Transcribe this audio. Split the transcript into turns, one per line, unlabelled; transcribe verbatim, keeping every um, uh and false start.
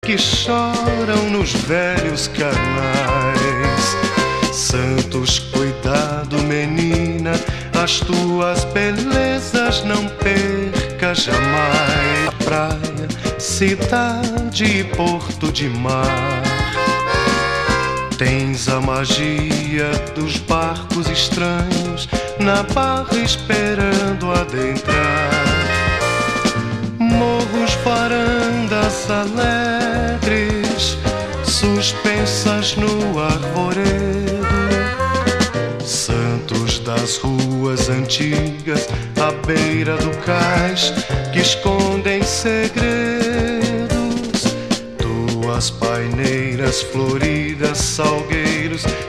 que choram nos velhos canais. Santos, cuidado, menina, as tuas belezas não perca jamais. Praia, cidade e porto de mar, tens a magia dos barcos estranhos na barra esperando adentrar. Morros, varandas alegres, suspensas no arvoredo. Santos das ruas antigas, à beira do cais, que escondem segredos. Tuas paineiras floridas, salgueiros